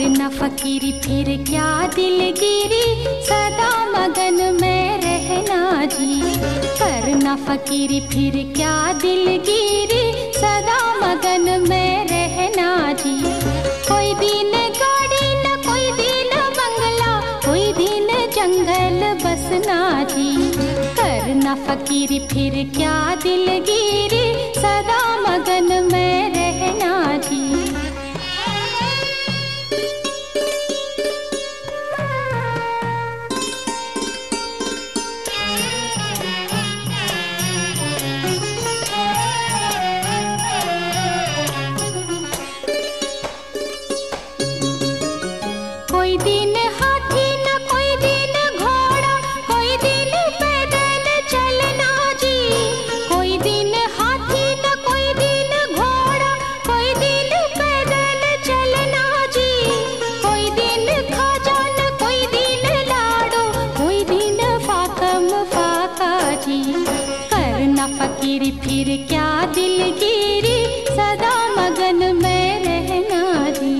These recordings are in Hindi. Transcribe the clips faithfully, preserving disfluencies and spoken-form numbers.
करना फकीरी फिर क्या दिलगिरी, सदा मगन में रहना जी। करना फकीरी फिर क्या दिलगिरी, सदा मगन में रहना जी। कोई दिन गाड़ी न कोई दिन बंगला, कोई दिन जंगल बसना जी। करना फकीरी फिर क्या दिलगिरी, सदा मगन में रहना जी। कोई दिन हाथी न कोई दिन घोड़ा, कोई दिन पैदल चलना जी। कोई दिन हाथी न कोई दिन घोड़ा, कोई दिन पैदल चलना जी। कोई दिन खाजा न कोई दिन लाडो, कोई दिन फाकम फाका जी। करना फकीरी फिर क्या दिलगिरी, सदा मगन में रहना जी।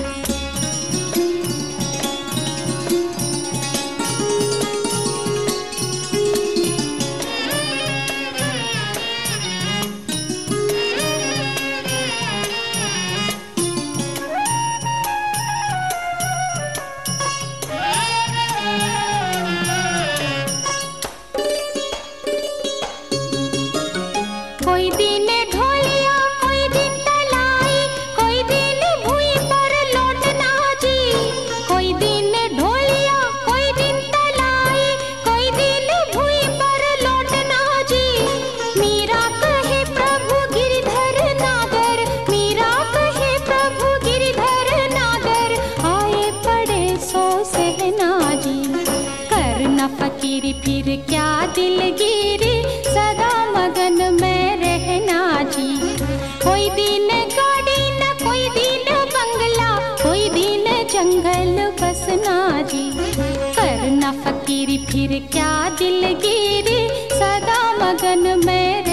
कोई दिन ढोलिया कोई दिन तलाई, कोई दिन भुई पर लौटना जी। कोई दिन ढोलिया कोई दिन तलाई, कोई दिन भुई पर लौटना जी। मीरा कहे प्रभु गिरधर नागर, मीरा कहे प्रभु गिरधर नागर, आए पड़े सो सहना जी। करना फकीरी फिर क्या दिलगिरी, सदा मगन में रहना जी। कोई दिन गाड़ी न कोई दिन बंगला, कोई दिन जंगल बसना जी। करना फकीरी फिर क्या दिलगिरी, सदा मगन में